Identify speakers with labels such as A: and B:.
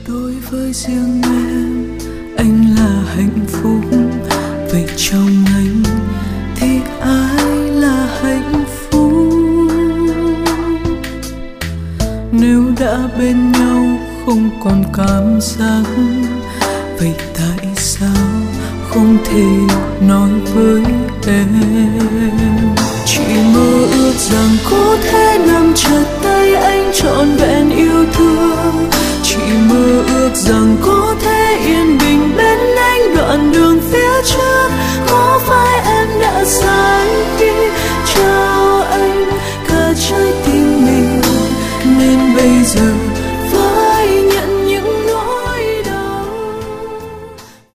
A: Đối với riêng em, anh là hạnh phúc. Vậy trong anh thì ai là hạnh phúc? Nếu đã bên nhau không còn cảm giác, vậy tại sao không thể nói với em? Chỉ